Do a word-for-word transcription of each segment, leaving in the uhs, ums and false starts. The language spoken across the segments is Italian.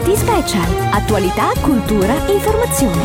R T Special. Attualità, cultura, informazione.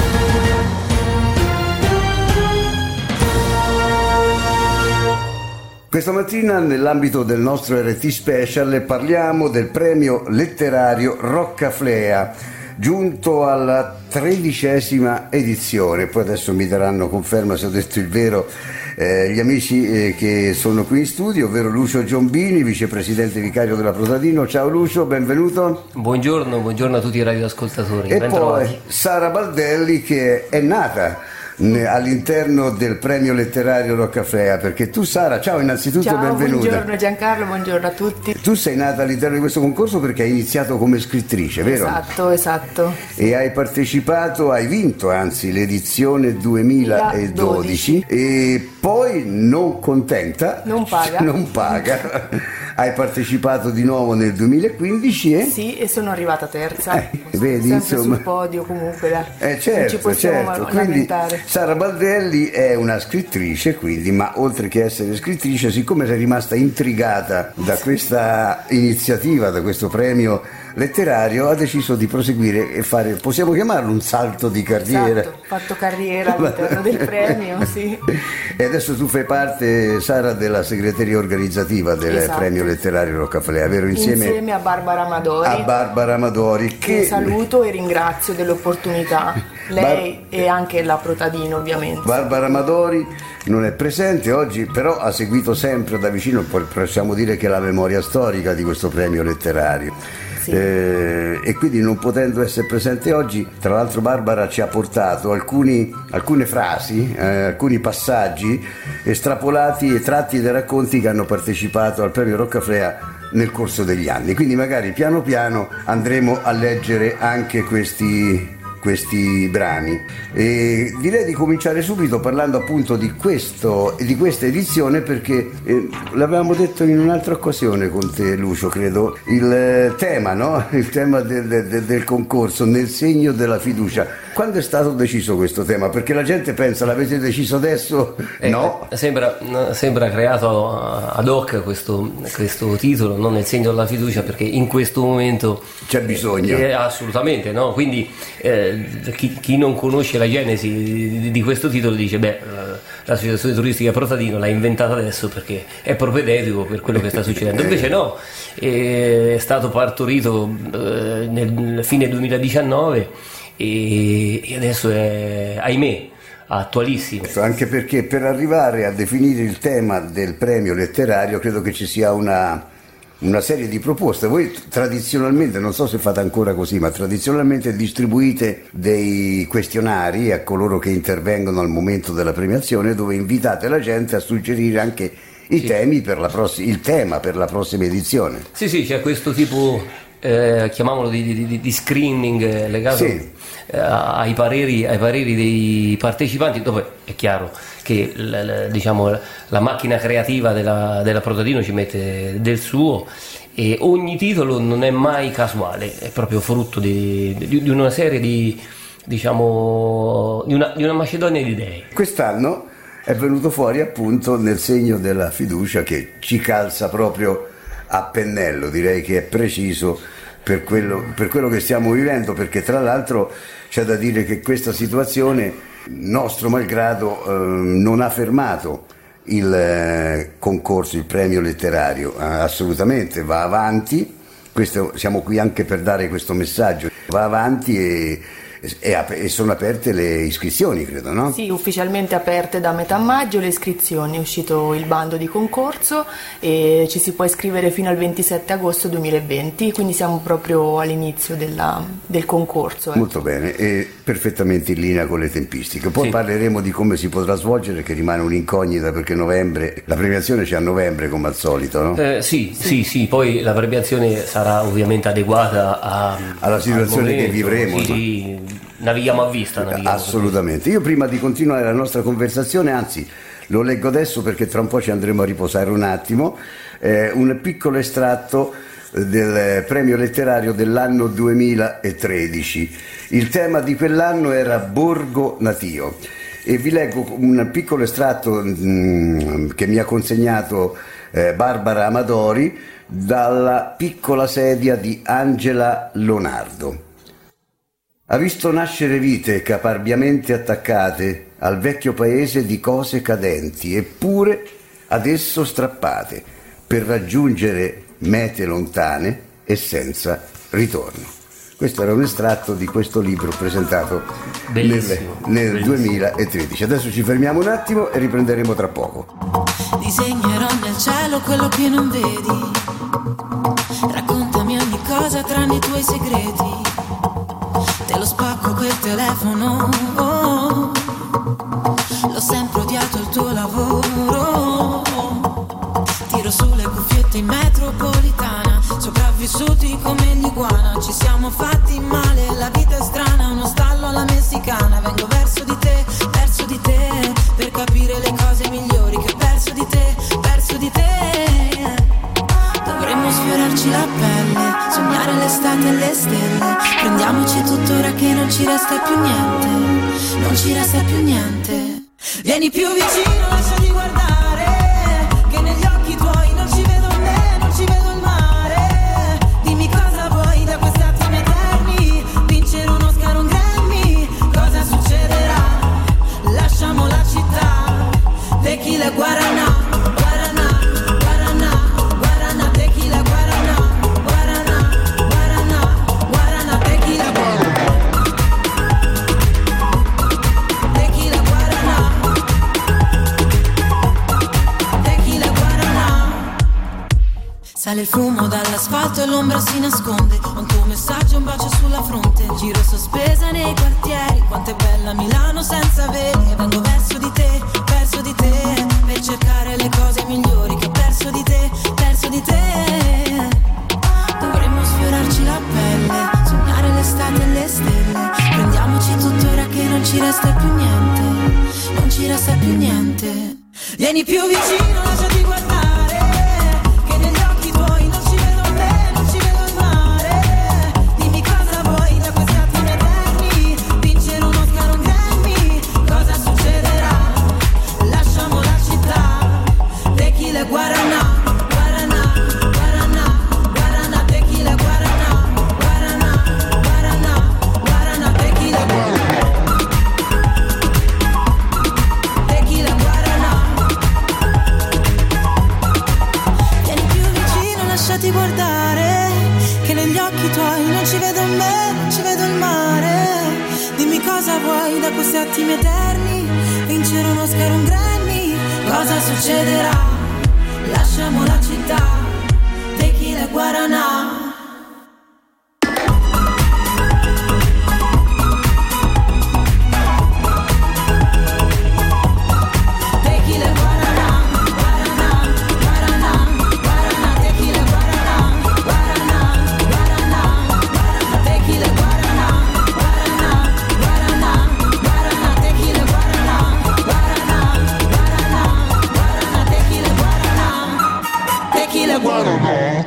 Questa mattina nell'ambito del nostro R T Special parliamo del premio letterario Roccaflea, giunto alla tredicesima edizione. Poi adesso mi daranno conferma se ho detto il vero eh, gli amici eh, che sono qui in studio, ovvero Lucio Giombini, vicepresidente vicario della Protadino. Ciao Lucio, benvenuto. Buongiorno, buongiorno a tutti i radioascoltatori. E poi Sara Baldelli, che è nata all'interno del premio letterario Roccaflea, perché tu, Sara, ciao, innanzitutto ciao, benvenuta. Buongiorno Giancarlo, buongiorno a tutti. Tu sei nata all'interno di questo concorso perché hai iniziato come scrittrice, vero? Esatto, esatto. E hai partecipato, hai vinto anzi l'edizione duemiladodici e poi, non contenta, non paga, non paga. Hai partecipato di nuovo nel duemilaquindici e? Sì, e sono arrivata terza. Eh, vedi, sempre insomma, sul podio comunque, dai. Eh, certo, non ci possiamo certo. lamentare. Quindi Sara Baldelli è una scrittrice, quindi, ma oltre che essere scrittrice, siccome sei rimasta intrigata da questa iniziativa, da questo premio letterario, ha deciso di proseguire e fare, possiamo chiamarlo un salto di carriera. Esatto, ho fatto carriera all'interno del premio, sì. E adesso tu fai parte, Sara, della segreteria organizzativa del esatto. premio letterario Roccaflea, vero? Insieme, Insieme a Barbara Amadori. A Barbara Amadori, che, che saluto e ringrazio dell'opportunità. Lei Bar- e anche la Protadino, ovviamente. Barbara Amadori non è presente oggi, però ha seguito sempre da vicino, possiamo dire che è la memoria storica di questo premio letterario. Sì. Eh, e quindi, non potendo essere presente oggi, tra l'altro Barbara ci ha portato alcuni, alcune frasi, eh, alcuni passaggi estrapolati e tratti dai racconti che hanno partecipato al premio Roccaflea nel corso degli anni. Quindi magari piano piano andremo a leggere anche questi questi brani, e direi di cominciare subito parlando appunto di questo di questa edizione, perché eh, l'avevamo detto in un'altra occasione con te, Lucio, credo, il eh, tema, no? Il tema del, del, del concorso, nel segno della fiducia. Quando è stato deciso questo tema? Perché la gente pensa, l'avete deciso adesso? Eh, no? Sembra, sembra creato ad hoc questo, questo titolo, non nel segno della fiducia, perché in questo momento c'è bisogno. Eh, assolutamente, no? Quindi eh, chi, chi non conosce la genesi di, di questo titolo dice, beh, l'associazione turistica Protadino l'ha inventata adesso perché è propedeutico per quello che sta succedendo. Invece no, è stato partorito eh, nel fine duemiladiciannove e adesso è, ahimè, attualissimo. Anche perché per arrivare a definire il tema del premio letterario credo che ci sia una, una serie di proposte. Voi tradizionalmente, non so se fate ancora così, ma tradizionalmente distribuite dei questionari a coloro che intervengono al momento della premiazione, dove invitate la gente a suggerire anche i sì. temi per la pross- il tema per la prossima edizione. Sì, sì, c'è questo tipo, eh, chiamiamolo di, di, di screening eh, legato sì. eh, ai, pareri, ai pareri dei partecipanti, dove è chiaro che la, la, diciamo, la macchina creativa della, della Protadino ci mette del suo, e ogni titolo non è mai casuale, è proprio frutto di, di, di una serie di, diciamo, di una, di una macedonia di idee. Quest'anno è venuto fuori appunto nel segno della fiducia, che ci calza proprio a pennello, direi che è preciso per quello, per quello che stiamo vivendo, perché tra l'altro c'è da dire che questa situazione, nostro malgrado, eh, non ha fermato il eh, concorso, il premio letterario, eh, assolutamente va avanti. Questo, siamo qui anche per dare questo messaggio, va avanti e E, e sono aperte le iscrizioni, credo, no? Sì, ufficialmente aperte da metà maggio le iscrizioni, è uscito il bando di concorso e ci si può iscrivere fino al ventisette agosto duemilaventi, quindi siamo proprio all'inizio della, del concorso. Eh. Molto bene, e perfettamente in linea con le tempistiche. Poi sì. parleremo di come si potrà svolgere, che rimane un'incognita, perché novembre, la premiazione c'è a novembre come al solito, no? Eh, sì, sì, sì, sì, poi la premiazione sarà ovviamente adeguata a, alla situazione momento, che vivremo. Sì, no? Navighiamo a vista, navighiamo assolutamente. Io, prima di continuare la nostra conversazione, anzi lo leggo adesso perché tra un po' ci andremo a riposare un attimo, eh, un piccolo estratto del premio letterario dell'anno duemilatredici. Il tema di quell'anno era Borgo Natio, e vi leggo un piccolo estratto mh, che mi ha consegnato eh, Barbara Amadori, dalla piccola sedia di Angela Lonardo. Ha visto nascere vite caparbiamente attaccate al vecchio paese di cose cadenti, eppure ad esso strappate, per raggiungere mete lontane e senza ritorno. Questo era un estratto di questo libro presentato Bellissimo. nel, nel Bellissimo. duemilatredici. Adesso ci fermiamo un attimo e riprenderemo tra poco. Disegnerò nel cielo quello che non vedi. Raccontami ogni cosa tranne i tuoi segreti. Te lo spacco quel telefono, oh. L'ho sempre odiato il tuo lavoro. Tiro sulle cuffiette in metropolitana, sopravvissuti come l'iguana. Ci siamo fatti male, la vita è strana, uno stallo alla messicana. Vengo verso di te, verso di te, per capire le cose migliori che perso di te, perso di te. Dovremmo sfiorarci la pelle, sognare l'estate e le stelle. Prendiamoci tutto ora che non ci resta più niente, non ci resta più niente. Vieni più vicino, lasciati guardare, che negli occhi tuoi non ci vedo me, non ci vedo il mare. Dimmi cosa vuoi da questi attimi eterni, vincere un Oscar, un Grammy. Cosa succederà? Lasciamo la città, tequila guaraná. Sale il fumo dall'asfalto e l'ombra si nasconde. Un tuo messaggio, un bacio sulla fronte. Giro sospesa nei quartieri. Quanto è bella Milano senza veli. E vengo verso di te, verso di te, per cercare le cose migliori che ho perso di te, perso di te. Dovremmo sfiorarci la pelle, sognare l'estate e le stelle. Prendiamoci tutto ora che non ci resta più niente, non ci resta più niente. Vieni più vicino, lasciati guardare. Guaraná, guaraná, guaraná, guaraná, tequila, guaraná, guaraná, guaraná, guaraná, tequila, tequila, guaraná. Vieni più vicino, lasciati guardare, che negli occhi tuoi non ci vedo me, non ci vedo il mare. Dimmi cosa vuoi da questi attimi eterni, vincere un Oscar, un Grammy. Cosa succederà? Lasciamo la città, tequila guaraná. Tequila guaraná, guaraná, guaraná, guaraná, tequila guaraná, guaraná, guaraná, guaraná, tequila guaraná, guaraná, guaraná, guaraná, tequila guaraná, guaraná, guaraná, guaraná, tequila guaraná. Tequila guaraná.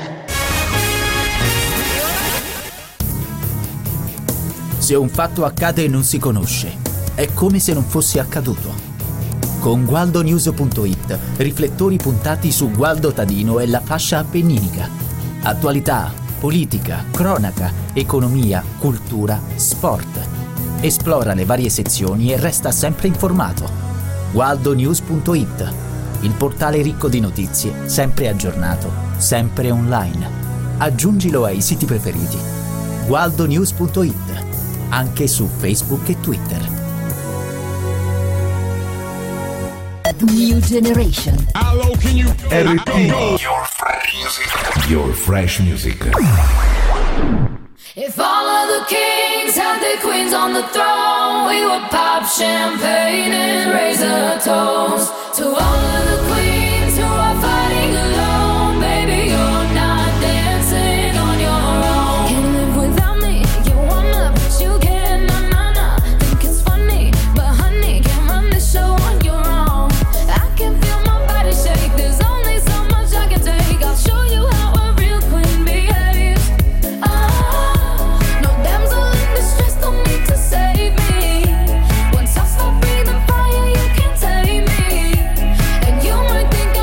Se un fatto accade e non si conosce, è come se non fosse accaduto. Con gualdo news punto it, riflettori puntati su Gualdo Tadino e la fascia appenninica. Attualità, politica, cronaca, economia, cultura, sport. Esplora le varie sezioni e resta sempre informato. gualdo news punto it, il portale ricco di notizie, sempre aggiornato, sempre online. Aggiungilo ai siti preferiti. gualdo news punto it, anche su Facebook e Twitter. New Generation. Hello, can you R T. Your fresh music. Your fresh music. If all of the kings had their queens on the throne, we would pop champagne and raise a toast to all of the queens who are fighting alone. Baby, you're not dancing on your own. Can't live without me, you wanna, but you can't, nah, nah, nah. Think it's funny, but honey, can't run the show on your own. I can feel my body shake, there's only so much I can take. I'll show you how a real queen behaves. Ah, no damsel in distress, don't need to save me. Once I stop breathing fire, you can't tame me. And you might think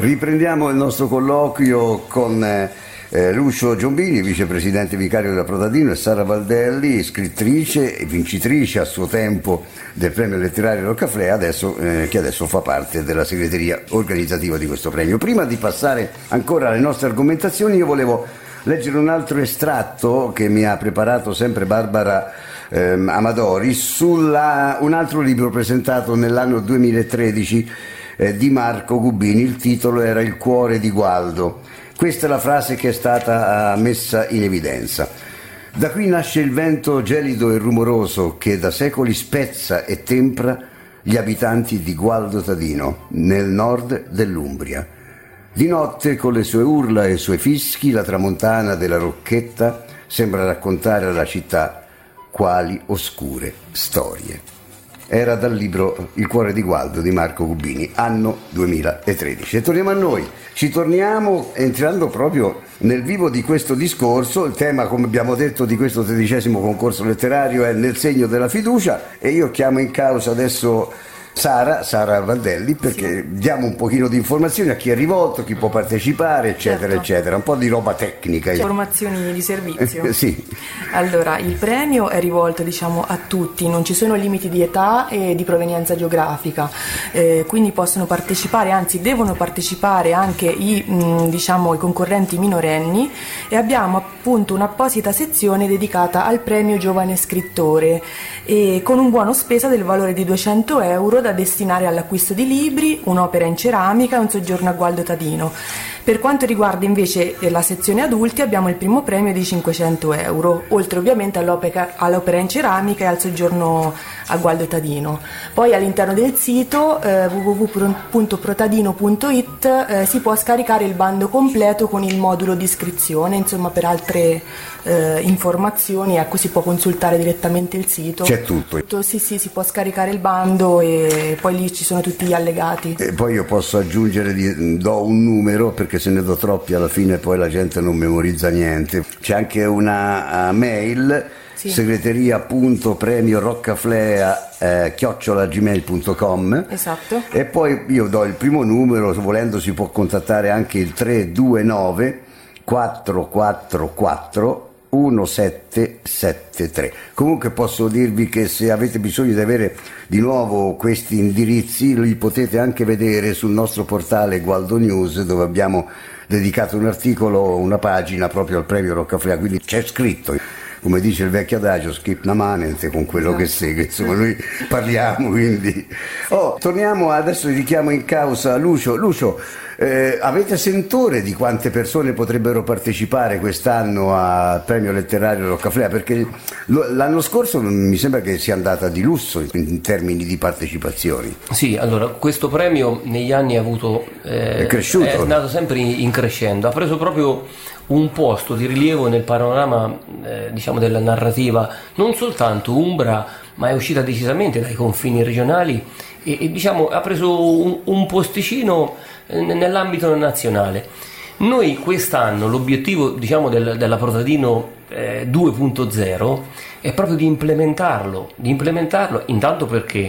Riprendiamo il nostro colloquio con eh, Lucio Giombini, vicepresidente vicario della Protadino, e Sara Valdelli, scrittrice e vincitrice a suo tempo del premio letterario Roccaflea, adesso, eh, che adesso fa parte della segreteria organizzativa di questo premio. Prima di passare ancora alle nostre argomentazioni, io volevo leggere un altro estratto che mi ha preparato sempre Barbara ehm, Amadori su un altro libro presentato nell'anno duemilatredici eh, di Marco Gubbini. Il titolo era Il cuore di Gualdo. Questa è la frase che è stata messa in evidenza. Da qui nasce il vento gelido e rumoroso che da secoli spezza e tempra gli abitanti di Gualdo Tadino, nel nord dell'Umbria. Di notte, con le sue urla e i suoi fischi, la tramontana della Rocchetta sembra raccontare alla città quali oscure storie. Era dal libro Il cuore di Gualdo di Marco Gubbini, anno duemilatredici. E torniamo a noi. Ci torniamo entrando proprio nel vivo di questo discorso. Il tema, come abbiamo detto, di questo tredicesimo concorso letterario è Nel segno della fiducia, e io chiamo in causa adesso Sara, Sara Valdelli, perché sì. diamo un pochino di informazioni a chi è rivolto, chi può partecipare, eccetera, certo. eccetera, un po' di roba tecnica. Informazioni di servizio. Sì. Allora, il premio è rivolto, diciamo, a tutti, non ci sono limiti di età e di provenienza geografica, eh, quindi possono partecipare, anzi devono partecipare anche i, mh, diciamo, i concorrenti minorenni, e abbiamo appunto un'apposita sezione dedicata al premio Giovane Scrittore, e con un buono spesa del valore di duecento euro da destinare all'acquisto di libri, un'opera in ceramica e un soggiorno a Gualdo Tadino. Per quanto riguarda invece la sezione adulti, abbiamo il primo premio di cinquecento euro, oltre ovviamente all'opera, all'opera in ceramica e al soggiorno a Gualdo Tadino. Poi all'interno del sito eh, w w w punto protadino punto i t eh, si può scaricare il bando completo con il modulo di iscrizione, insomma per altre eh, informazioni, ecco, si può consultare direttamente il sito. C'è tutto. tutto. Sì, sì, si può scaricare il bando e poi lì ci sono tutti gli allegati. E poi io posso aggiungere, di, do un numero, perché se ne do troppi alla fine poi la gente non memorizza niente. C'è anche una uh, mail, sì. segreteria punto premio roccaflea eh, chiocciola gmail punto com. Esatto. E poi io do il primo numero, volendo si può contattare anche il tre due nove quattro quattro quattro uno sette sette tre. Comunque posso dirvi che se avete bisogno di avere di nuovo questi indirizzi li potete anche vedere sul nostro portale Gualdo News, dove abbiamo dedicato un articolo, una pagina proprio al premio Roccaflea, quindi c'è scritto, come dice il vecchio adagio, skip na manente con quello esatto. che segue, insomma noi parliamo, quindi oh, torniamo adesso, richiamo in causa Lucio. Lucio, eh, avete sentore di quante persone potrebbero partecipare quest'anno al premio letterario Roccaflea? Perché l'anno scorso mi sembra che sia andata di lusso in termini di partecipazioni. Sì, allora questo premio negli anni ha avuto eh, è cresciuto, è andato sempre in, in crescendo, ha preso proprio un posto di rilievo nel panorama eh, diciamo della narrativa non soltanto umbra, ma è uscita decisamente dai confini regionali e, e diciamo ha preso un, un posticino eh, nell'ambito nazionale. Noi quest'anno l'obiettivo, diciamo, del, della Protadino eh, due punto zero è proprio di implementarlo, di implementarlo intanto perché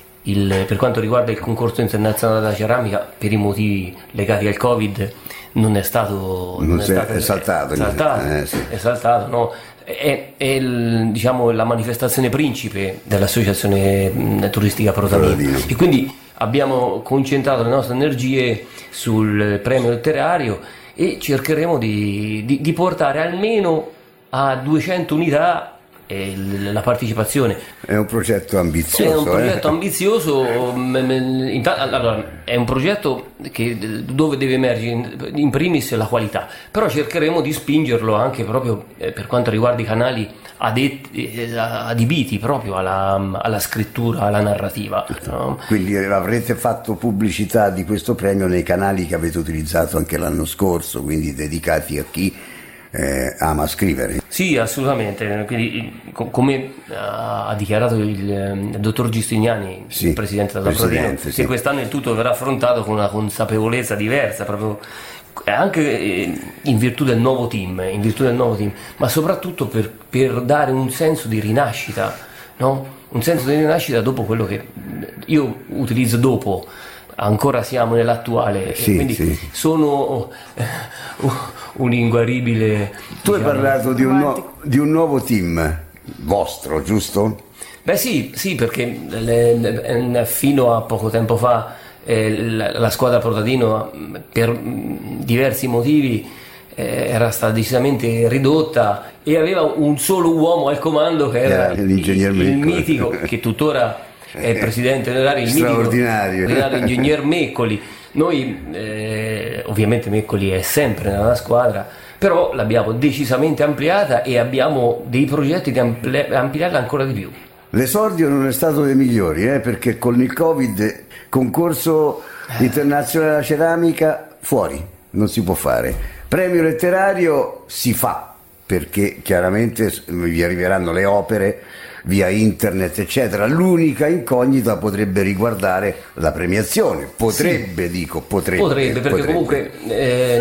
il, per quanto riguarda il concorso internazionale della ceramica, per i motivi legati al Covid non è stato, non non è è stato esaltato, esaltato, eh, sì. esaltato no? È, è il, diciamo, la manifestazione principe dell'associazione mh, turistica Protadino. Protadino e quindi abbiamo concentrato le nostre energie sul premio letterario e cercheremo di, di, di portare almeno a duecento unità la partecipazione. È un progetto ambizioso. È un progetto eh? ambizioso. Allora, è un progetto che, dove deve emergere in primis la qualità, però cercheremo di spingerlo anche proprio per quanto riguarda i canali adetti, adibiti proprio alla, alla scrittura, alla narrativa. No? Quindi avrete fatto pubblicità di questo premio nei canali che avete utilizzato anche l'anno scorso, quindi dedicati a chi Eh, ama scrivere. Sì, assolutamente. Quindi, co- come ha dichiarato il, il dottor Giustiniani, sì, il presidente della Protadino, sì, che quest'anno il tutto verrà affrontato con una consapevolezza diversa, proprio anche in virtù del nuovo team, in virtù del nuovo team, ma soprattutto per, per dare un senso di rinascita, no? Un senso di rinascita dopo quello che io utilizzo dopo. ancora siamo nell'attuale, sì, quindi sì. sono uh, un inguaribile. Tu diciamo, hai parlato di un, nu- di un nuovo team vostro, giusto? Beh sì, sì, perché le, le, fino a poco tempo fa eh, la, la squadra Protadino per mh, diversi motivi eh, era stata decisamente ridotta e aveva un solo uomo al comando che era, era l'ingegner il, il mitico, che tuttora è il presidente onorario, il straordinario mitico ingegner Meccoli. Noi eh, ovviamente Meccoli è sempre nella squadra, però l'abbiamo decisamente ampliata e abbiamo dei progetti di ampli- ampliarla ancora di più. L'esordio non è stato dei migliori, eh, perché con il Covid concorso internazionale della ceramica fuori, non si può fare. Premio letterario si fa, perché chiaramente vi arriveranno le opere via internet eccetera. L'unica incognita potrebbe riguardare la premiazione, potrebbe sì. dico potrebbe potrebbe perché potrebbe. comunque eh,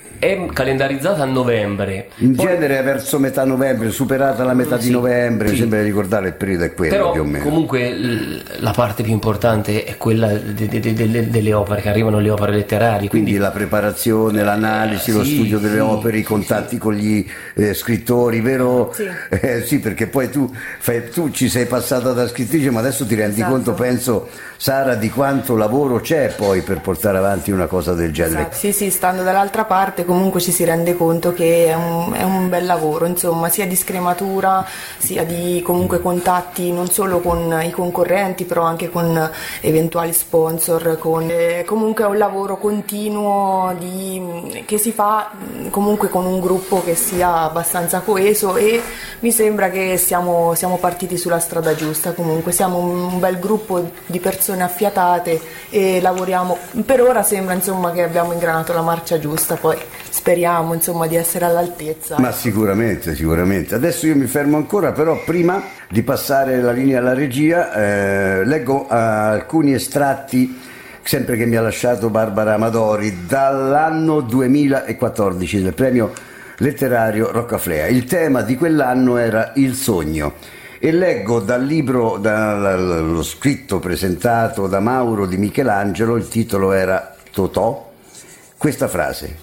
è calendarizzata a novembre, in poi, genere verso metà novembre, superata la metà sì, di novembre, sì. mi sembra di ricordare il periodo è quello, però più o meno. Comunque l- la parte più importante è quella de- de- de- de- delle opere che arrivano, le opere letterarie, quindi, quindi la preparazione, l'analisi, eh, lo sì, studio delle sì, opere, i contatti sì, con gli eh, scrittori, vero? Sì. Eh, sì, perché poi tu, fai, tu ci sei passata da scrittrice, ma adesso ti rendi esatto. conto, penso Sara, di quanto lavoro c'è poi per portare avanti una cosa del genere. Esatto. Sì, sì, stando dall'altra parte comunque ci si rende conto che è un, è un bel lavoro, insomma, sia di scrematura sia di comunque contatti non solo con i concorrenti, però anche con eventuali sponsor, con, eh, comunque è un lavoro continuo di, che si fa comunque con un gruppo che sia abbastanza coeso, e mi sembra che siamo, siamo partiti sulla strada giusta. Comunque siamo un, un bel gruppo di persone affiatate e lavoriamo, per ora sembra insomma che abbiamo ingranato la marcia giusta, poi speriamo insomma di essere all'altezza. Ma sicuramente, sicuramente. Adesso io mi fermo ancora, però prima di passare la linea alla regia eh, leggo eh, alcuni estratti, sempre che mi ha lasciato Barbara Amadori, dall'anno duemilaquattordici del premio letterario Roccaflea. Il tema di quell'anno era il sogno, e leggo dal libro, dallo scritto presentato da Mauro di Michelangelo, il titolo era Totò, questa frase: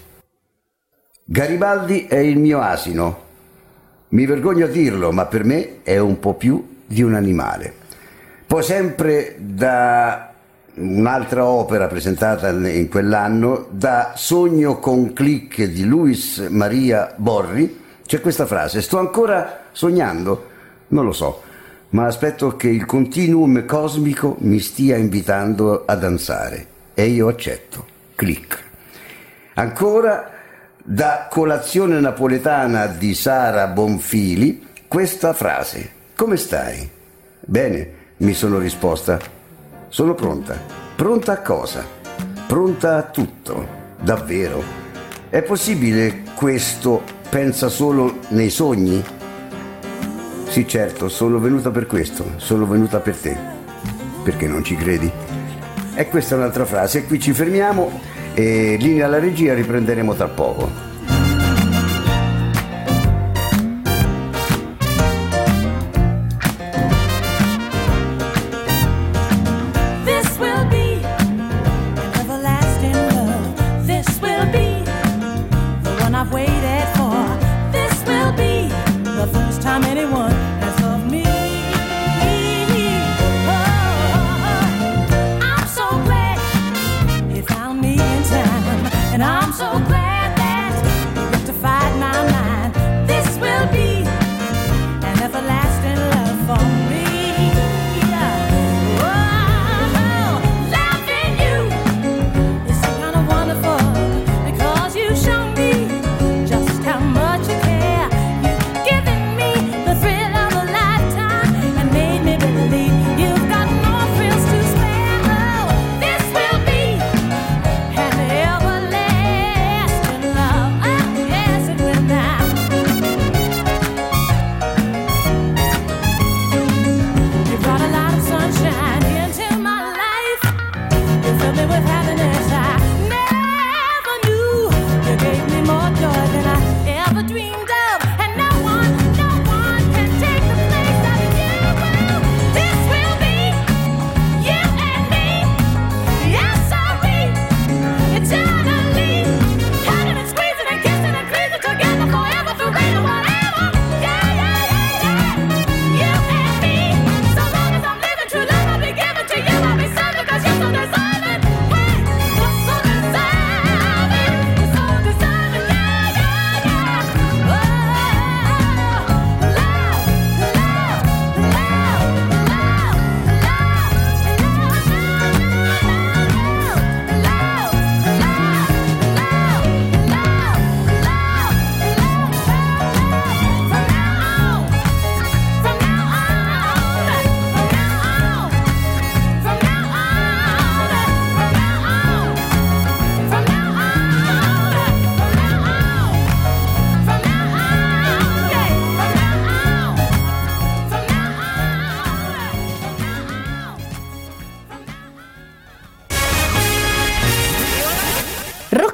Garibaldi è il mio asino, mi vergogno a dirlo, ma per me è un po' più di un animale. Poi sempre da un'altra opera presentata in quell'anno, da Sogno con click di Luis Maria Borri, c'è questa frase: sto ancora sognando? Non lo so, ma aspetto che il continuum cosmico mi stia invitando a danzare e io accetto. Click. Ancora da Colazione napoletana di Sara Bonfili, questa frase: come stai? Bene, mi sono risposta. Sono pronta. Pronta a cosa? Pronta a tutto. Davvero? È possibile questo? Pensa solo nei sogni? Sì, certo, sono venuta per questo, sono venuta per te. Perché non ci credi? E questa è un'altra frase, e qui ci fermiamo e linea alla regia, riprenderemo tra poco. And I'm so glad that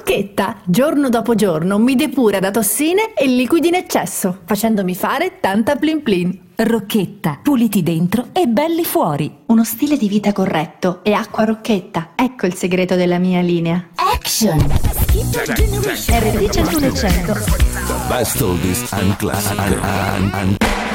Rocchetta, giorno dopo giorno mi depura da tossine e liquidi in eccesso, facendomi fare tanta plin plin. Rocchetta, puliti dentro e belli fuori. Uno stile di vita corretto e acqua Rocchetta. Ecco il segreto della mia linea. Action! R T centuno e cento. The best oldies and classic. And, and, and.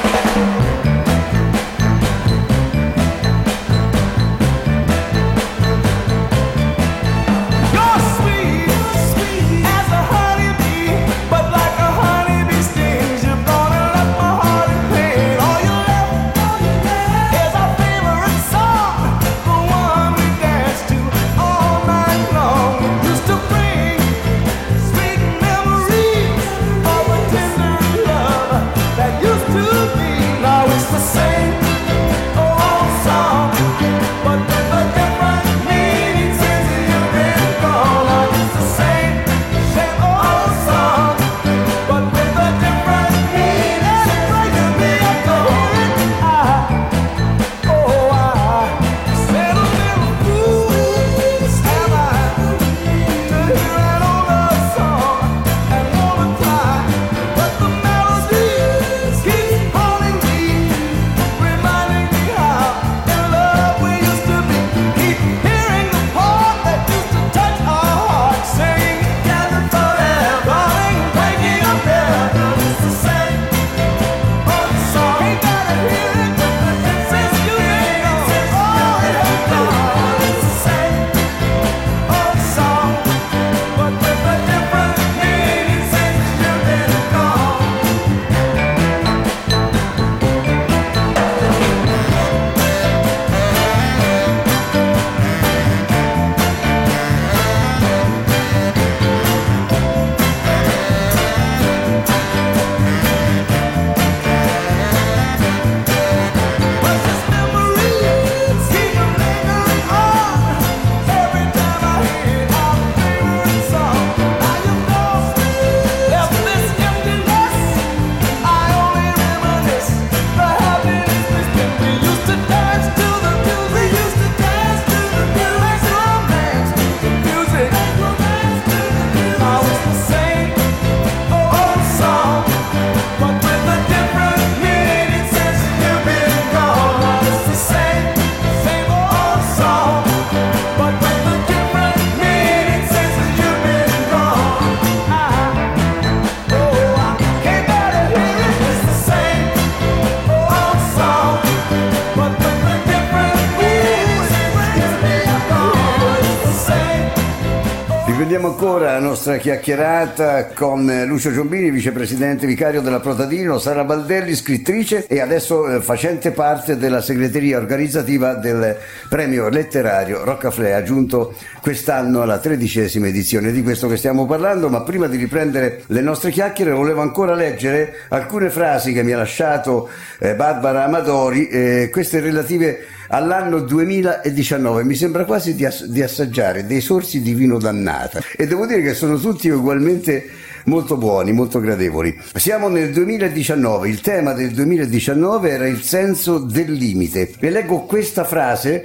Riprendiamo ancora la nostra chiacchierata con Lucio Giombini, vicepresidente vicario della Protadino, Sara Baldelli, scrittrice e adesso eh, facente parte della segreteria organizzativa del premio letterario Roccaflea, aggiunto quest'anno alla tredicesima edizione di questo che stiamo parlando. Ma prima di riprendere le nostre chiacchiere volevo ancora leggere alcune frasi che mi ha lasciato eh, Barbara Amadori, eh, queste relative all'anno duemiladiciannove. Mi sembra quasi di, ass- di assaggiare dei sorsi di vino d'annata e devo dire che sono tutti ugualmente molto buoni, molto gradevoli. Siamo nel duemiladiciannove, il tema del duemiladiciannove era il senso del limite e leggo questa frase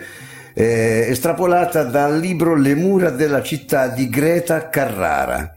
eh, estrapolata dal libro Le mura della città di Greta Carrara.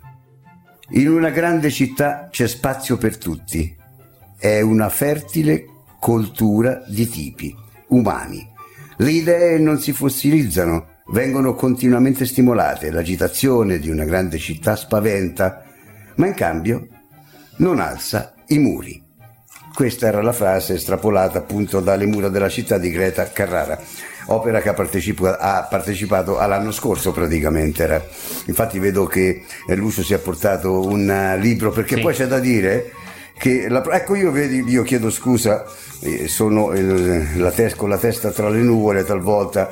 In una grande città c'è spazio per tutti, è una fertile coltura di tipi umani. Le idee non si fossilizzano, vengono continuamente stimolate. L'agitazione di una grande città spaventa, ma in cambio non alza i muri. Questa era la frase estrapolata appunto dalle mura della città di Greta Carrara, opera che ha, partecipa- ha partecipato all'anno scorso praticamente. Era. Infatti vedo che Lucio si è portato un uh, libro, perché sì. Poi c'è da dire che la, ecco io vedi io chiedo scusa, eh, sono eh, la tes- con la testa tra le nuvole talvolta.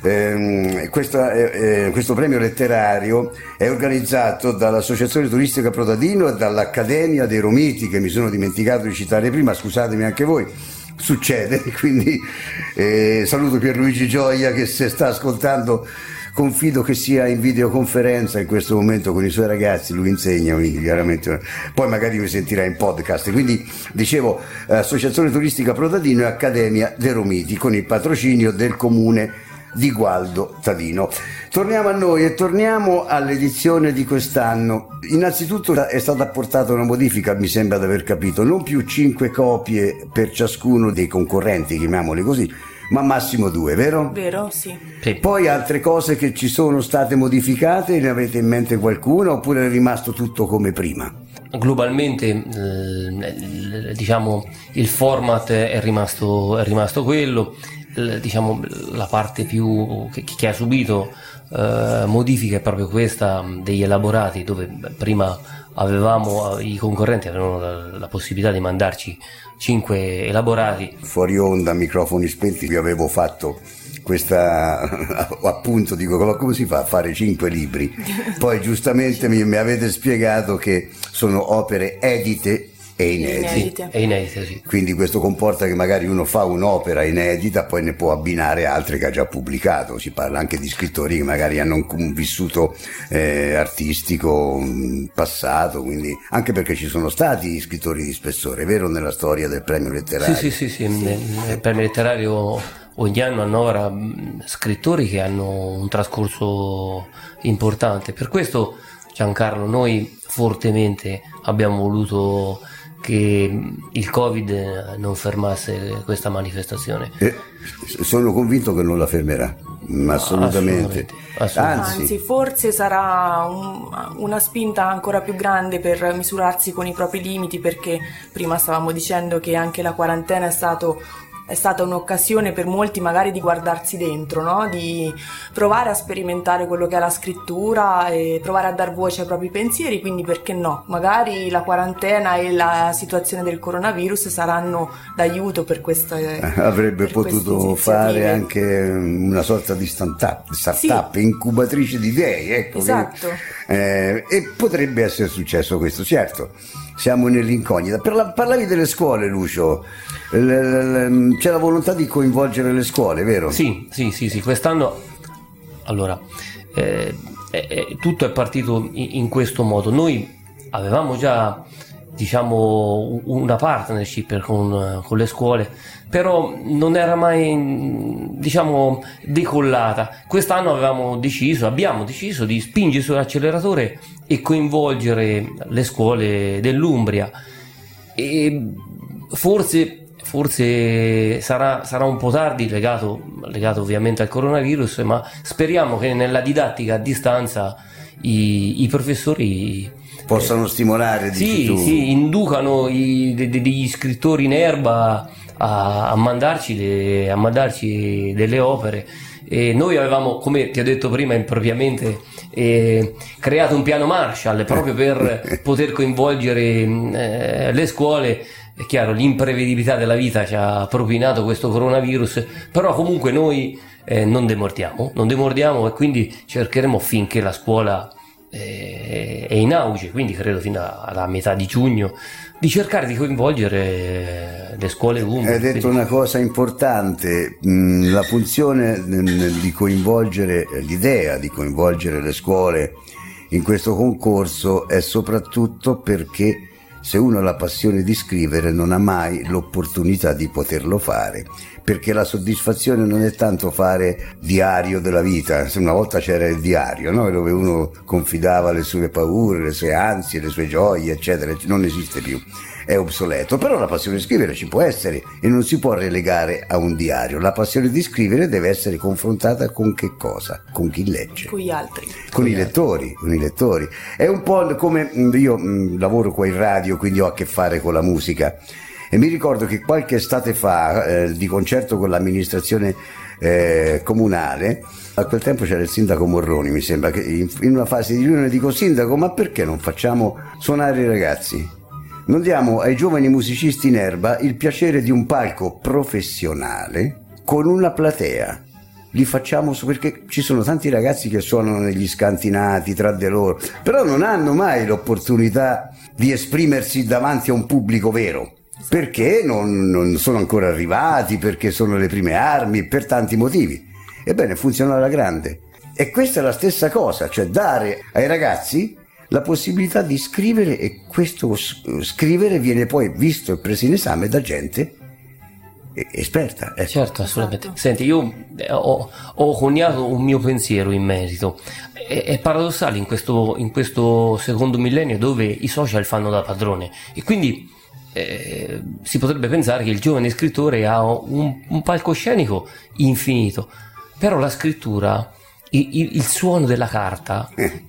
Eh, questa, eh, questo premio letterario è organizzato dall'Associazione Turistica Protadino e dall'Accademia dei Romiti, che mi sono dimenticato di citare prima, scusatemi anche voi, succede, quindi eh, saluto Pierluigi Gioia che se sta ascoltando, confido che sia in videoconferenza in questo momento con i suoi ragazzi, lui insegna, quindi chiaramente poi magari mi sentirà in podcast. Quindi dicevo, Associazione Turistica Protadino e Accademia dei Romiti, con il patrocinio del comune di Gualdo Tadino. Torniamo a noi e torniamo all'edizione di quest'anno. Innanzitutto è stata apportata una modifica, mi sembra di aver capito, non più cinque copie per ciascuno dei concorrenti, chiamiamoli così, ma massimo due, vero? Vero, sì. Sì. Poi altre cose che ci sono state modificate, ne avete in mente qualcuna oppure è rimasto tutto come prima? Globalmente eh, diciamo il format è rimasto, è rimasto quello, eh, diciamo la parte più che, che ha subito eh, modifiche è proprio questa degli elaborati, dove prima avevamo, i concorrenti avevano la, la possibilità di mandarci cinque elaborati. Fuori onda, microfoni spenti, vi avevo fatto questa appunto, dico, ma come si fa a fare cinque libri? Poi giustamente mi, mi avete spiegato che sono opere edite e inedite. Sì, inedite, sì. Quindi questo comporta che magari uno fa un'opera inedita, poi ne può abbinare altre che ha già pubblicato. Si parla anche di scrittori che magari hanno un, un vissuto eh, artistico un passato, quindi anche perché ci sono stati scrittori di spessore, vero, nella storia del premio letterario? Sì, sì, sì, sì. Nel, nel premio letterario ogni anno annovera scrittori che hanno un trascorso importante. Per questo, Giancarlo, noi fortemente abbiamo voluto che il Covid non fermasse questa manifestazione. Eh, sono convinto che non la fermerà, ma assolutamente. assolutamente. Anzi, Anzi, forse sarà un, una spinta ancora più grande per misurarsi con i propri limiti, perché prima stavamo dicendo che anche la quarantena è stato è stata un'occasione per molti magari di guardarsi dentro, no? Di provare a sperimentare quello che è la scrittura e provare a dar voce ai propri pensieri, quindi perché no? Magari la quarantena e la situazione del coronavirus saranno d'aiuto per queste avrebbe per potuto fare anche una sorta di startup, startup sì. incubatrice di idee, ecco, esatto. Che, eh, e potrebbe essere successo questo, certo. Siamo nell'incognita. Per la, parlavi delle scuole, Lucio, l, l, c'è la volontà di coinvolgere le scuole, vero? Sì, sì, sì, sì. Quest'anno allora eh, eh, tutto è partito in, in questo modo. Noi avevamo già, diciamo, una partnership con, con le scuole, però non era mai, diciamo, decollata. Quest'anno avevamo deciso, abbiamo deciso di spingere sull'acceleratore e coinvolgere le scuole dell'Umbria, e forse, forse sarà, sarà un po' tardi, legato, legato ovviamente al coronavirus, ma speriamo che nella didattica a distanza i, i professori possano eh, stimolare, sì, tu. sì, inducano i, de, de, degli scrittori in erba a, a, mandarci le, a mandarci delle opere. E noi avevamo, come ti ho detto prima impropriamente, eh, creato un piano Marshall proprio per poter coinvolgere eh, le scuole. È chiaro, l'imprevedibilità della vita ci ha propinato questo coronavirus, però comunque noi eh, non demordiamo, non demordiamo e quindi cercheremo, finché la scuola eh, è in auge, quindi credo fino alla metà di giugno, di cercare di coinvolgere le scuole umane. Hai detto una cosa importante, la funzione di coinvolgere, l'idea di coinvolgere le scuole in questo concorso è soprattutto perché se uno ha la passione di scrivere non ha mai l'opportunità di poterlo fare, perché la soddisfazione non è tanto fare diario della vita. Una volta c'era il diario, no? Dove uno confidava le sue paure, le sue ansie, le sue gioie, eccetera, non esiste più, è obsoleto. Però la passione di scrivere ci può essere e non si può relegare a un diario. La passione di scrivere deve essere confrontata con che cosa? Con chi legge, con gli altri, con, con i lettori, con i lettori. È un po' come io mh, lavoro qua in radio, quindi ho a che fare con la musica. E mi ricordo che qualche estate fa, eh, di concerto con l'amministrazione eh, comunale, a quel tempo c'era il sindaco Morroni, mi sembra, che in, in una fase di riunione dico: sindaco, ma perché non facciamo suonare i ragazzi? Non diamo ai giovani musicisti in erba il piacere di un palco professionale con una platea? Li facciamo, perché ci sono tanti ragazzi che suonano negli scantinati tra di loro, però non hanno mai l'opportunità di esprimersi davanti a un pubblico vero. Perché non, non sono ancora arrivati, perché sono le prime armi, per tanti motivi. Ebbene, funziona alla grande. E questa è la stessa cosa, cioè dare ai ragazzi la possibilità di scrivere, e questo scrivere viene poi visto e preso in esame da gente esperta. Ecco. Certo, assolutamente. Senti, io ho, ho coniato un mio pensiero in merito. È, è paradossale in questo, in questo secondo millennio dove i social fanno da padrone e quindi eh, si potrebbe pensare che il giovane scrittore ha un, un palcoscenico infinito, però la scrittura, il, il, il suono della carta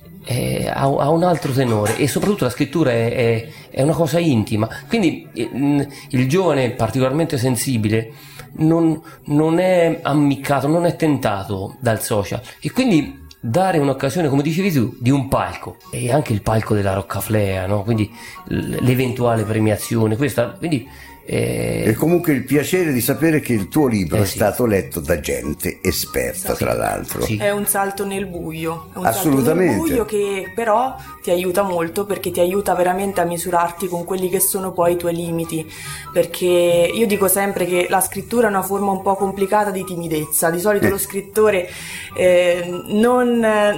è, ha, ha un altro tenore e soprattutto la scrittura è, è, è una cosa intima, quindi il, il giovane particolarmente sensibile non, non è ammiccato, non è tentato dal social e quindi dare un'occasione, come dicevi tu, di un palco e anche il palco della Roccaflea, no? Quindi l'eventuale premiazione, questa, quindi eh... e comunque il piacere di sapere che il tuo libro eh è sì. stato letto da gente esperta, sì. Tra l'altro sì. È un salto nel buio, è un assolutamente salto nel buio che però ti aiuta molto, perché ti aiuta veramente a misurarti con quelli che sono poi i tuoi limiti, perché io dico sempre che la scrittura è una forma un po' complicata di timidezza. Di solito eh. lo scrittore eh, non,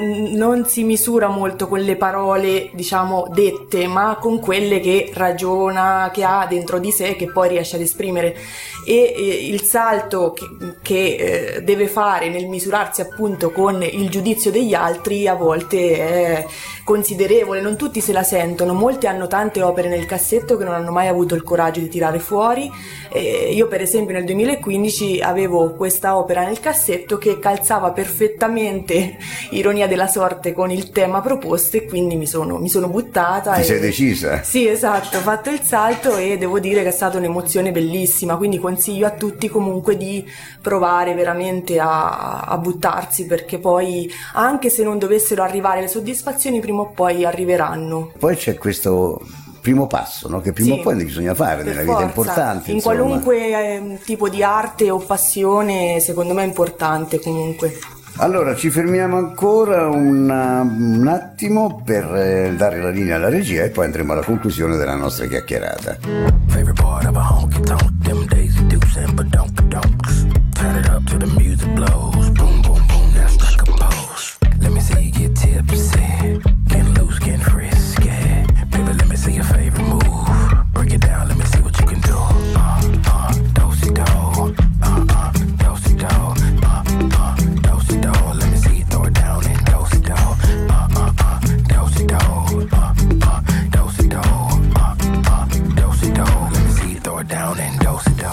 non si misura molto con le parole, diciamo, dette, ma con quelle che ragiona, che ha dentro di sé, che poi riesce ad esprimere, e eh, il salto che, che eh, deve fare nel misurarsi appunto con il giudizio degli altri a volte è considerevole, non tutti se la sentono, molti hanno tante opere nel cassetto che non hanno mai avuto il coraggio di tirare fuori. Eh, io per esempio nel duemilaquindici avevo questa opera nel cassetto che calzava perfettamente, ironia della sorte, con il tema proposto, e quindi mi sono, mi sono buttata. Ti e... sei decisa? Sì, esatto, ho fatto il salto e devo dire che è stata un'emozione bellissima, quindi consiglio a tutti comunque di provare veramente a, a buttarsi, perché poi anche se non dovessero arrivare le soddisfazioni, prima o poi arriveranno. Poi c'è questo primo passo, no? Che prima sì, o poi bisogna fare nella forza. Vita, importante. In insomma. Qualunque eh, tipo di arte o passione, secondo me è importante comunque. Allora ci fermiamo ancora una, un attimo per eh, dare la linea alla regia e poi andremo alla conclusione della nostra chiacchierata. Favorite part of a honky tonk, them days of dukes and badonk-donks. Turn it up to the music blows, boom boom boom, now strike a pose. Let me see you get tipsy, getting loose, getting frisky. Baby, let me see your favorite move. Break it down, let me see what you can do. Uh, uh, do-si-do, uh, uh, do-si-do, uh, uh, do-si-do. Let me see you throw it down and do-si-do, uh, uh, uh, do-si-do, uh, uh, do-si-do, uh, uh, do-si-do. Let me see you throw it down and do-si-do.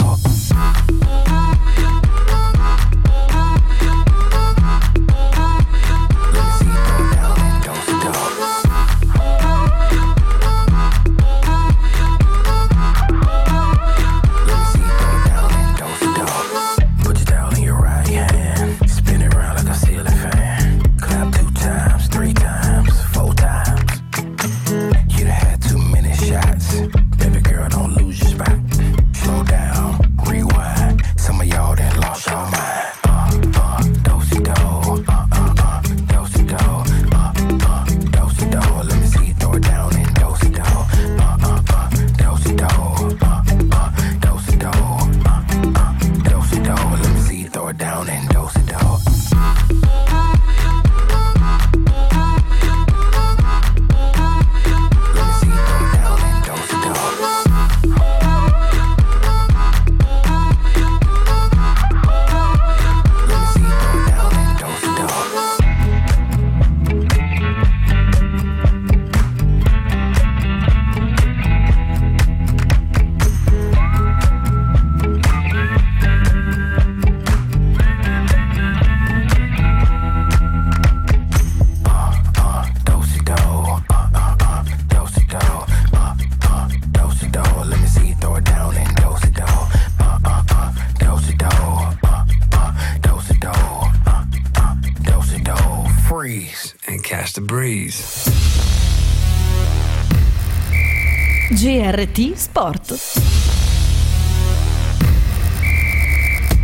G R T Sport.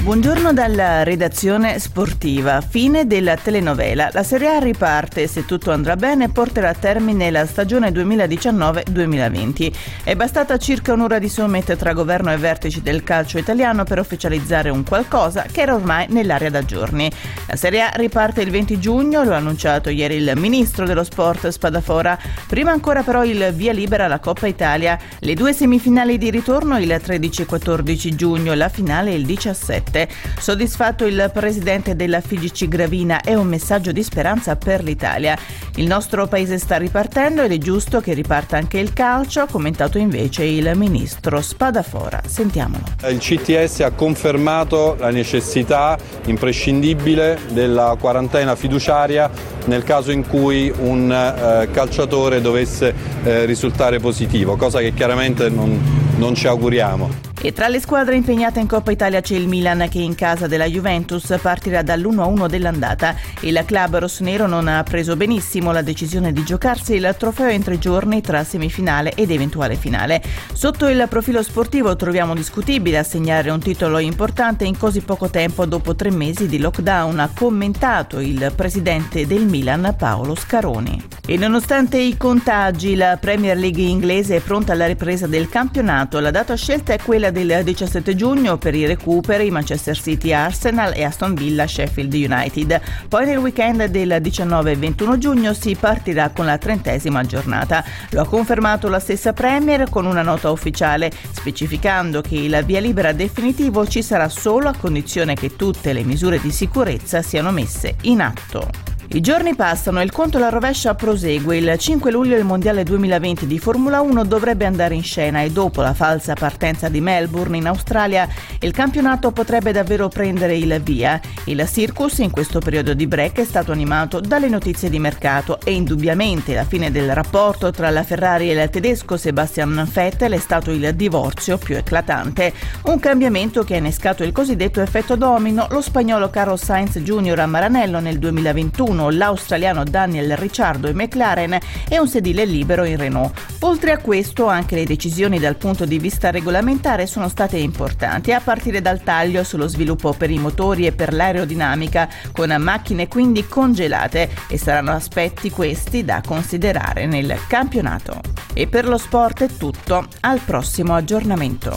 Buongiorno dalla redazione sportiva. Fine della telenovela. La Serie A riparte, se tutto andrà bene, e porterà a termine la stagione duemiladiciannove duemilaventi. È bastata circa un'ora di summit tra governo e vertici del calcio italiano per ufficializzare un qualcosa che era ormai nell'aria da giorni. La Serie A riparte il venti giugno, lo ha annunciato ieri il ministro dello sport Spadafora. Prima ancora però il via libera alla Coppa Italia. Le due semifinali di ritorno il tredici e quattordici giugno, la finale il diciassette. Soddisfatto il presidente della F I G C Gravina, è un messaggio di speranza per l'Italia. Il nostro paese sta ripartendo ed è giusto che riparta anche il calcio, ha commentato invece il ministro Spadafora. Sentiamolo. Il C T S ha confermato la necessità imprescindibile della quarantena fiduciaria nel caso in cui un eh, calciatore dovesse eh, risultare positivo, cosa che chiaramente non, non ci auguriamo. E tra le squadre impegnate in Coppa Italia c'è il Milan, che in casa della Juventus partirà dall'uno a uno dell'andata. Il club rossonero non ha preso benissimo la decisione di giocarsi il trofeo in tre giorni tra semifinale ed eventuale finale. Sotto il profilo sportivo troviamo discutibile assegnare un titolo importante in così poco tempo dopo tre mesi di lockdown, ha commentato il presidente del Milan Paolo Scaroni. E nonostante i contagi, la Premier League inglese è pronta alla ripresa del campionato. La data scelta è quella del diciassette giugno per i recuperi Manchester City Arsenal e Aston Villa Sheffield United. Poi nel weekend del diciannove e ventuno giugno si partirà con la trentesima giornata. Lo ha confermato la stessa Premier con una nota ufficiale, specificando che il via libera definitivo ci sarà solo a condizione che tutte le misure di sicurezza siano messe in atto. I giorni passano e il conto alla rovescia prosegue. Il cinque luglio il mondiale duemilaventi di Formula uno dovrebbe andare in scena e dopo la falsa partenza di Melbourne in Australia il campionato potrebbe davvero prendere il via. Il circus in questo periodo di break è stato animato dalle notizie di mercato e indubbiamente la fine del rapporto tra la Ferrari e il tedesco Sebastian Vettel è stato il divorzio più eclatante. Un cambiamento che ha innescato il cosiddetto effetto domino: lo spagnolo Carlos Sainz Junior a Maranello nel duemilaventuno, l'australiano Daniel Ricciardo in McLaren e un sedile libero in Renault. Oltre a questo, anche le decisioni dal punto di vista regolamentare sono state importanti, a partire dal taglio sullo sviluppo per i motori e per l'aerodinamica, con macchine quindi congelate, e saranno aspetti questi da considerare nel campionato. E per lo sport è tutto, al prossimo aggiornamento.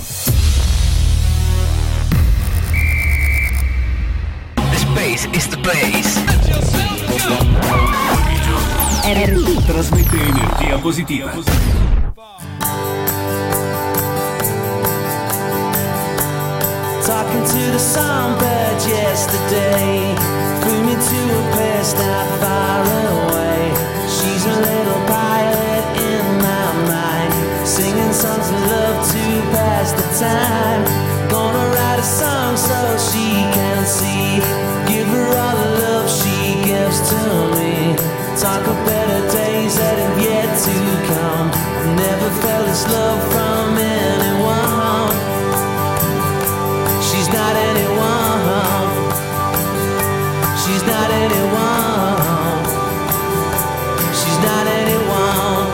Space is the place. R T trasmette energia positiva. Talking to the songbird yesterday, flew me to a place not far away. She's a little pilot in my mind, singing songs of love to pass the time. Gonna write a song so she can see, give her all the love she gives to me. Talk of better days that have yet to come. Never felt this love from anyone. She's not anyone. She's not anyone. She's not anyone.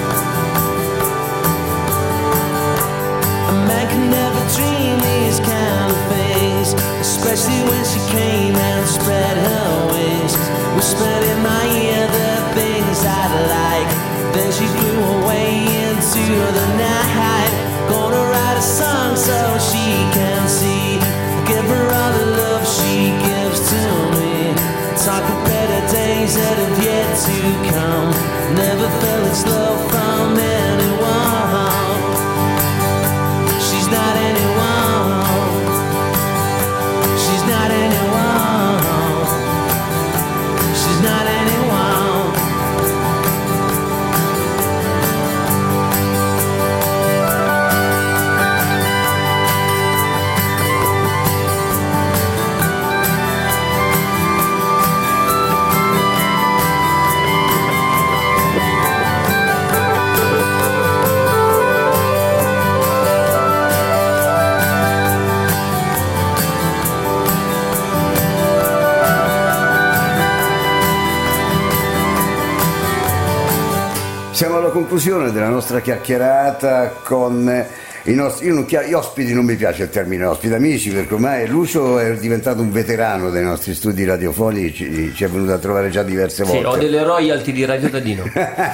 A man can never dream these kind of things, especially when she came and spread her wings. Whispered in my ear the things I'd like, then she flew away into the night. Gonna write a song so she can see, give her all the love she gives to me. Talk of better days that have yet to come. Never felt this love from anyone. She's not anyone. She's not anyone. She's not anyone. Siamo alla conclusione della nostra chiacchierata con I nostri, io non, gli ospiti non mi piace il termine ospiti, amici, perché ormai Lucio è diventato un veterano dei nostri studi radiofonici, ci è venuto a trovare già diverse volte. Sì, ho delle royalty di Radio Tadino.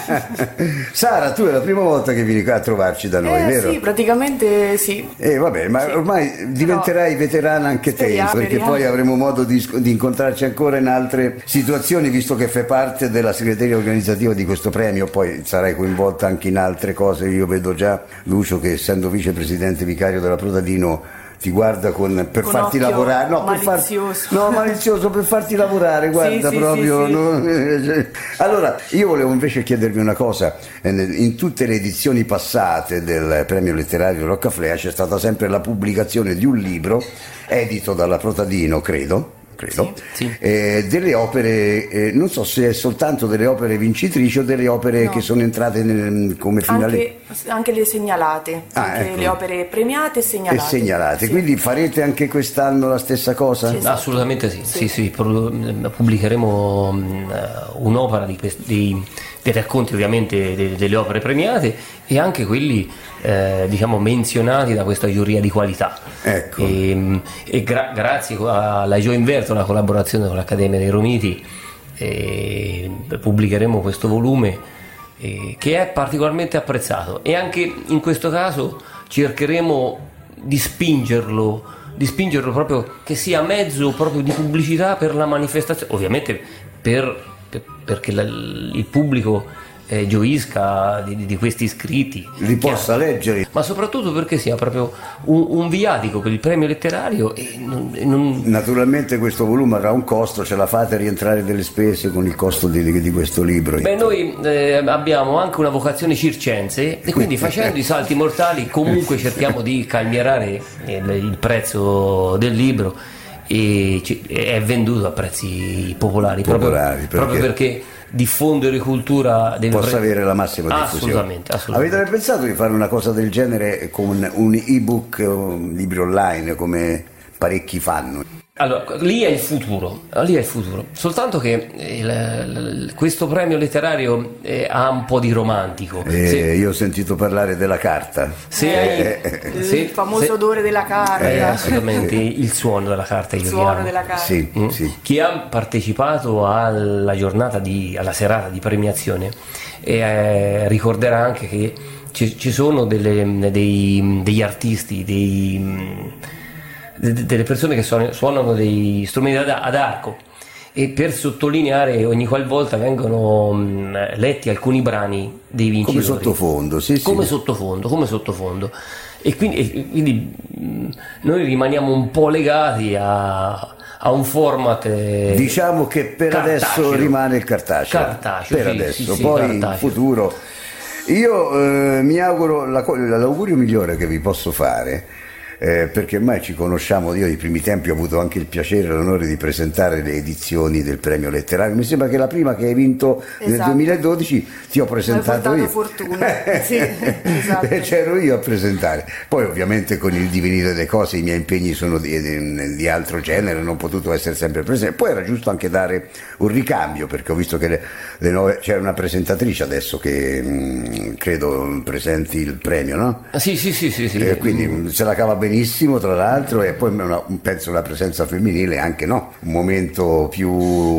Sara, tu è la prima volta che vieni qua a trovarci da noi, eh, vero? Sì, praticamente sì. Eh vabbè, ma sì. ormai diventerai Però, veterana anche te, speriamo, perché speriamo. poi avremo modo di, di incontrarci ancora in altre situazioni, visto che fai parte della segreteria organizzativa di questo premio, poi sarai coinvolta anche in altre cose. Io vedo già Lucio che, essendo vicepresidente vicario della Pro Tadino, ti guarda con, per con farti lavorare, no, per farti, no, malizioso, per farti lavorare, guarda, sì, proprio. Sì, sì, no? Allora, io volevo invece chiedervi una cosa: in tutte le edizioni passate del premio letterario Roccaflea c'è stata sempre la pubblicazione di un libro edito dalla Pro Tadino, credo. credo, sì, sì. Eh, delle opere, eh, non so se è soltanto delle opere vincitrici o delle opere no. che sono entrate nel, come finale. Anche, anche le segnalate, ah, anche ecco. le opere premiate e segnalate. E segnalate, sì. Quindi farete anche quest'anno la stessa cosa? Sì, esatto. Assolutamente sì, sì. sì, sì, pubblicheremo un'opera di questi, dei, dei racconti ovviamente delle, delle opere premiate e anche quelli eh, diciamo menzionati da questa giuria di qualità. Ecco. E, e gra- grazie alla Gioinverto, la collaborazione con l'Accademia dei Romiti, eh, pubblicheremo questo volume eh, che è particolarmente apprezzato, e anche in questo caso cercheremo di spingerlo di spingerlo proprio che sia mezzo proprio di pubblicità per la manifestazione, ovviamente per, per, perché la, il pubblico Eh, gioisca di, di questi scritti, li possa leggere, ma soprattutto perché sia proprio un, un viatico per il premio letterario e non, e non... Naturalmente questo volume avrà un costo, ce la fate rientrare delle spese con il costo di, di questo libro? Beh, noi eh, abbiamo anche una vocazione circense e quindi facendo i salti mortali comunque cerchiamo di calmierare il, il prezzo del libro, e ci, è venduto a prezzi popolari, popolari proprio, proprio perché diffondere cultura deve possa pre- avere la massima diffusione. Assolutamente, assolutamente. Avete mai pensato di fare una cosa del genere con un ebook, un libro online, come parecchi fanno? Allora, lì è il futuro, lì è il futuro. Soltanto che il, il, questo premio letterario eh, ha un po' di romantico. Eh, se, io ho sentito parlare della carta. Se eh, hai, il se, famoso se, odore della carta. Eh, assolutamente, il suono della carta. Il io suono chiamo. della carta. Sì, Mm. sì. Chi ha partecipato alla giornata di, alla serata di premiazione eh, ricorderà anche che ci, ci sono delle, dei, degli artisti, dei delle persone che suonano, suonano dei strumenti ad, ad arco, e per sottolineare ogni qualvolta vengono mh, letti alcuni brani dei vincitori come sottofondo, sì, come sì. sottofondo, come sottofondo. E quindi, e quindi mh, noi rimaniamo un po' legati a, a un format eh, diciamo che per cartaceo. Adesso rimane il cartaceo, cartaceo per sì, adesso, sì, sì, poi cartaceo. in futuro io eh, mi auguro la, l'augurio migliore che vi posso fare, Eh, perché ormai ci conosciamo, io nei primi tempi ho avuto anche il piacere e l'onore di presentare le edizioni del premio letterario. Mi sembra che la prima che hai vinto esatto. nel duemiladodici ti ho presentato io. Fortuna. Sì, esatto. C'ero io a presentare. Poi ovviamente con il divenire delle cose i miei impegni sono di, di, di altro genere, non ho potuto essere sempre presente. Poi era giusto anche dare un ricambio, perché ho visto che le, le nuove, c'è una presentatrice adesso che mh, credo presenti il premio, no? Sì, sì, sì, sì, sì. Eh, quindi mh, se la cava bene benissimo, tra l'altro, e poi una, penso la presenza femminile anche, no? Un momento più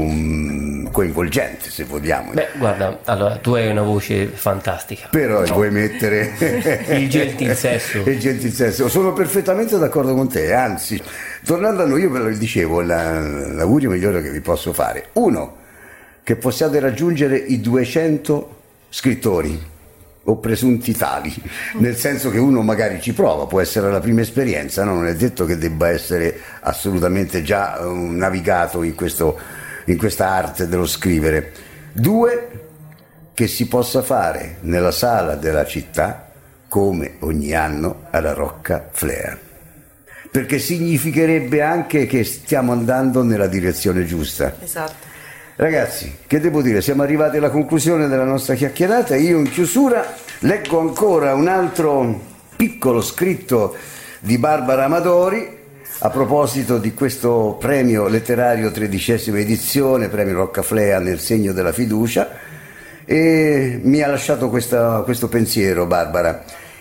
um, coinvolgente, se vogliamo. Beh, guarda, allora tu hai una voce fantastica. Però no. vuoi mettere il gentil sesso. Il gentil sesso. Sono perfettamente d'accordo con te, anzi, tornando a noi, io ve lo dicevo, la, l'augurio migliore che vi posso fare. Uno, che possiate raggiungere i duecento scrittori o presunti tali, nel senso che uno magari ci prova, può essere la prima esperienza, no? Non è detto che debba essere assolutamente già um, navigato in, questo, in questa arte dello scrivere. Due, che si possa fare nella sala della città come ogni anno alla Roccaflea, perché significherebbe anche che stiamo andando nella direzione giusta. Esatto. Ragazzi, che devo dire, siamo arrivati alla conclusione della nostra chiacchierata. Io in chiusura leggo ancora un altro piccolo scritto di Barbara Amadori a proposito di questo premio letterario tredicesima edizione, premio Roccaflea nel segno della fiducia, e mi ha lasciato questa, questo pensiero, Barbara.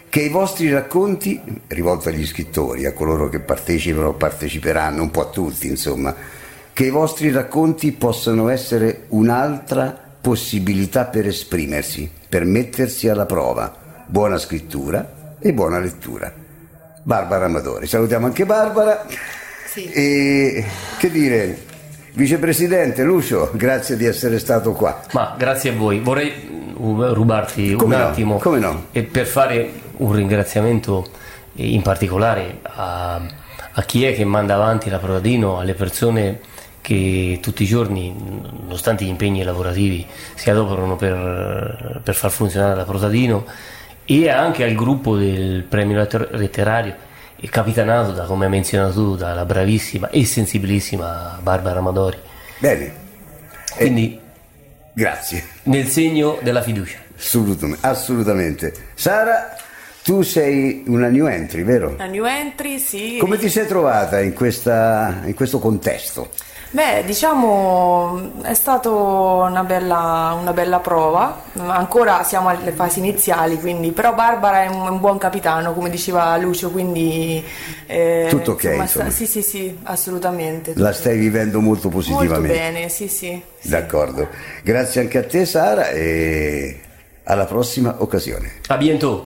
che i vostri racconti, rivolto agli scrittori, a coloro che partecipano o parteciperanno, un po' a tutti insomma, che i vostri racconti possano essere un'altra possibilità per esprimersi, per mettersi alla prova. Buona scrittura e buona lettura. Barbara Amadori. Salutiamo anche Barbara. Sì. E che dire, vicepresidente Lucio, grazie di essere stato qua. Ma grazie a voi. Vorrei rubarti Come un no? attimo Come no? e per fare un ringraziamento in particolare a, a chi è che manda avanti la Prodadino, alle persone che tutti i giorni, nonostante gli impegni lavorativi, si adoperano per, per far funzionare la Prodadino, e anche al gruppo del premio letterario, capitanato da, come hai menzionato tu, dalla bravissima e sensibilissima Barbara Amadori. Bene. Quindi eh, grazie. Nel segno della fiducia. Assolutamente, assolutamente. Sara, tu sei una new entry, vero? Una new entry, sì. Come ti sei trovata in, questa, in questo contesto? Beh, diciamo è stata una bella, una bella prova, ancora siamo alle fasi iniziali, quindi, però Barbara è un, un buon capitano, come diceva Lucio, quindi eh, tutto ok, insomma, insomma. Sta, sì sì sì, assolutamente. La stai vivendo molto positivamente. Molto bene, sì sì, sì. D'accordo, grazie anche a te Sara e alla prossima occasione. A bientôt.